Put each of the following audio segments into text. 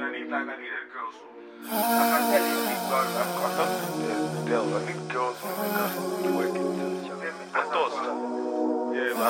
need a girl. I can tell you people, I need girls who work in this. I thought so. Yeah, but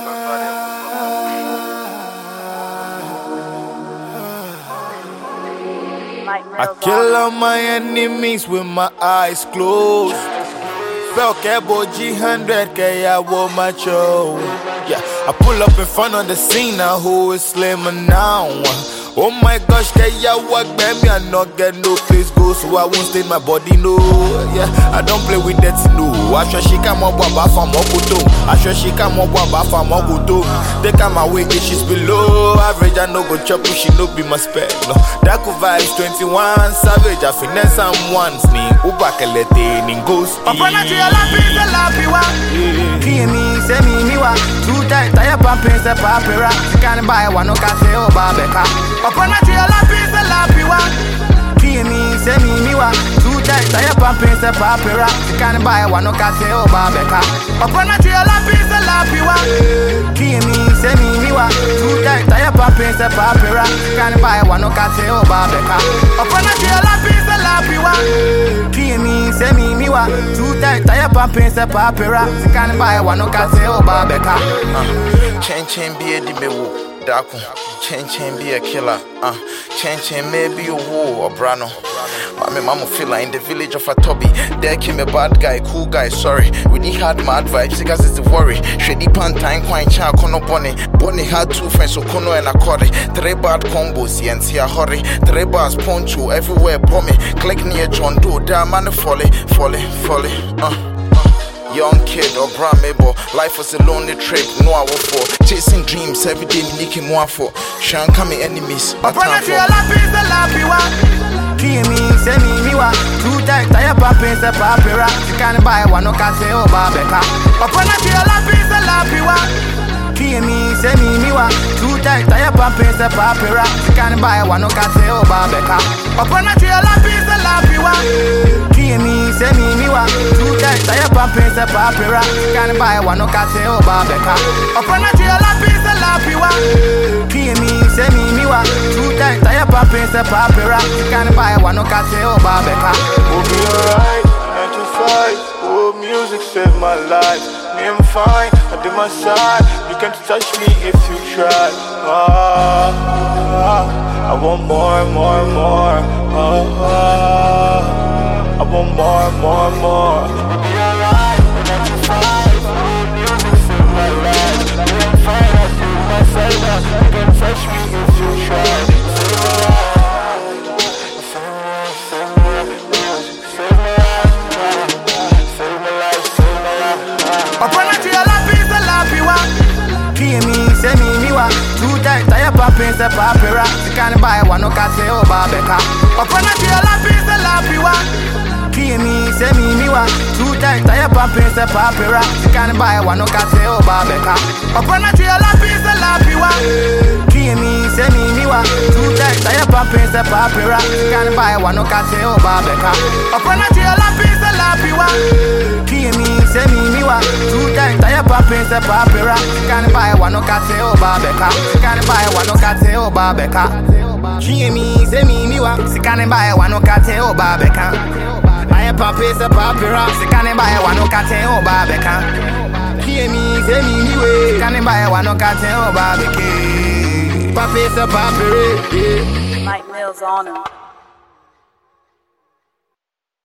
I kill all my enemies with my eyes closed. Belkebo G100K, I wore my show. Yeah, I pull up in front of the scene, now who is slimmer now? Oh my gosh, can ya walk, baby? I not get no place go, so I won't stain my body, no. Yeah, I don't play with that, no. I sure she come up from Mokuto. I sure she come up from Mokuto. Take out my way, she's below average. I no go chop, she no be my spec. No, that could vibes 21 savage. I finesse and one sneak. Ubakelete, Ningos. Upon a tree, I feel the lappy one. Me, say me, wa. Too tight, tire pumping, the papera. You can't buy one, no can say, oh, Babeka. Upon a tree, I feel the lappy one. Me, say me, wa. Too tight, tire pumping, the papera. You can't buy one, no can say, oh, Babeka. Upon a tree, I feel the lappy one. Me, say me, wa. Too tight, tire pumping, the papera. You can't buy one, no can say, oh, Babeka. Upon a tree, I feel the lappy one. Me, say me, wa. Too tight, tire pumping, the papera. You can't buy one, no can say, oh, Babeka. Chen be a dimewo. Daku, Chen be a killer. Chen maybe a war or brano. My mama feel like in the village of Atobi. There came a bad guy, cool guy, sorry. When he had mad vibes, because it's the worry. Shady Pantine, Quine Cha, Kono Bonnie. Bonnie had two friends, so Kono and Akori. 3 bad combos, and see a hurry. 3 bars, poncho, everywhere, pommy. Click near John Doe, damn man, folly. Young kid or brown mabel, life was a lonely trip, no I will for. Chasing dreams, every day making more for. Shan coming enemies, but I'm for. The lappy one. Me, say me, wa. Too tight, tire pumping, the papera. You can't buy one, no can say, oh, Babeka. Upon a tree, the lappy one. Me, say me, wa. Too tight, tire pumping, the papera. You can't buy one, no can say, oh, Babeka. Upon a tree, the lappy one. Me, say me, wa. Too tight, tire pumping, the papera. You can't buy one, no can say, oh, Babeka. Upon a tree, the lappy one. Me, say me, wa. Too tight, tire pumping, the papera. You can't buy one, no can say, oh, Babeka. We'll be alright, 9 to 5. Oh, music saved my life. Me, I'm fine, I do my side. You can't touch me if you try. I want more. I want more. We'll be alright, 9 to 5. Oh, music saved my life. Me, I'm fine, I do my side. You can't touch me if you try. Me, say me, wa. Too tight, tire pumping, the papera. You can't buy one, no can say, oh, Babeka. Upon a tree, the lappy one. Me, say me, wa. Too tight, tire pumping, the papera. You can't buy one, no can say, oh, Babeka. Upon a tree, the lappy one. Me, say me, wa. Too tight, tire pumping, the papera. You can't buy one, no can say, oh, Babeka. Upon a tree, the lappy one. Me, say me, wa. Too tight, tire pumping, the papera. You can't buy one, no can say, oh, Babeka. You can't buy one, no can say, oh, Babeka. Me, say me, wa. You can't buy one, no can say, oh, Babeka. Tire pumping, the papera. You can't buy one, no can say, oh, Babeka. Me, say me, wa. You can't buy one, no can say, oh, Babeka. Papi, the papera. Mike Mills on him.